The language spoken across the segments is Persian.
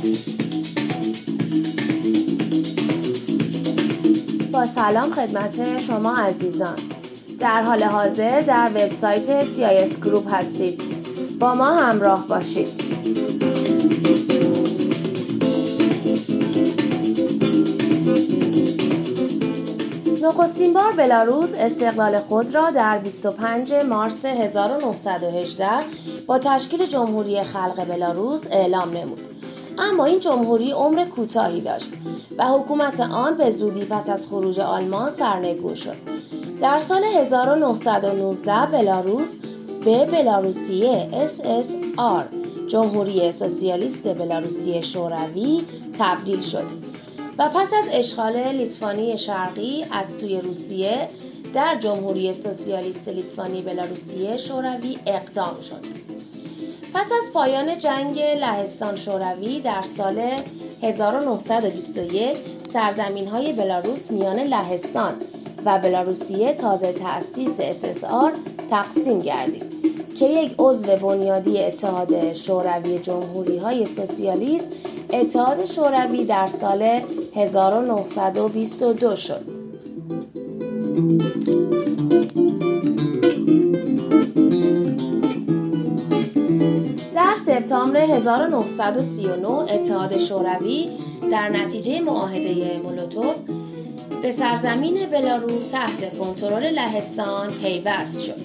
با سلام خدمت شما عزیزان. در حال حاضر در وبسایت CIS گروپ هستید. با ما همراه باشید. نخستین بار بلاروس استقلال خود را در 25 مارس 1918 با تشکیل جمهوری خلق بلاروس اعلام نمود. اما این جمهوری عمر کوتاهی داشت و حکومت آن به زودی پس از خروج آلمان سرنگون شد. در سال 1919 بلاروس به بلاروسیه SSR جمهوری سوسیالیست بلاروسی شوروی تبدیل شد و پس از اشغال لیتوانی شرقی از سوی روسیه در جمهوری سوسیالیست لیتوانی بلاروسی شوروی اقدام شد. پس از پایان جنگ لهستان شوروی در سال 1921 سرزمین‌های بلاروس میان لهستان و بلاروسیه تازه تأسیس SSR تقسیم گردید که یک عضو بنیادی اتحاد شوروی جمهوری‌های سوسیالیست اتحاد شوروی در سال 1922 شد. در سپتامبر 1939 اتحاد شوروی در نتیجه معاهده مولوتوف به سرزمین بلاروس تحت کنترل لهستان پیوست شد.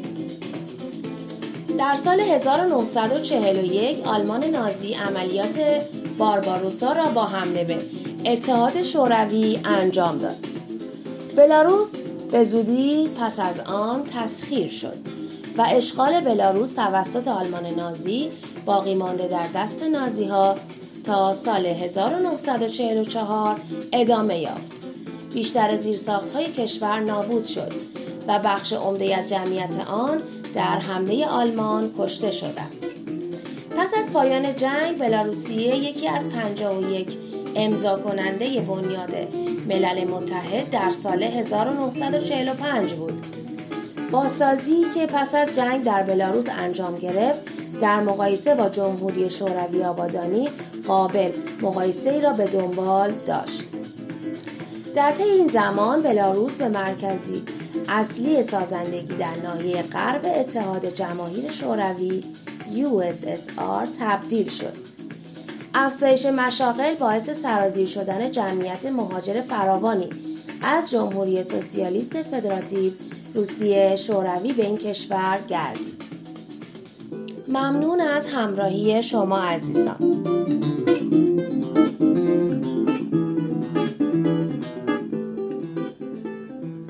در سال 1941 آلمان نازی عملیات بارباروسا را با حمله به اتحاد شوروی انجام داد. بلاروس به زودی پس از آن تسخیر شد و اشغال بلاروس توسط آلمان نازی باقی مانده در دست نازی‌ها تا سال 1944 ادامه یافت. بیشتر زیرساخت‌های کشور نابود شد و بخش عمده از جمعیت آن در حمله آلمان کشته شدند. پس از پایان جنگ بلاروسیه یکی از 51 امضا کننده بنیاد ملل متحد در سال 1945 بود. بازسازی که پس از جنگ در بلاروس انجام گرفت در مقایسه با جمهوری شوروی آبادانی قابل مقایسه‌ای را به دنبال داشت. در طی این زمان بلاروس به مرکزی اصلی سازندگی در ناحیه غرب اتحاد جماهیر شوروی USSR تبدیل شد. افزایش مشاغل باعث سرازیر شدن جمعیت مهاجر فراوانی از جمهوری سوسیالیست فدراتیو روسیه شوروی به این کشور گردید. ممنون از همراهی شما عزیزان.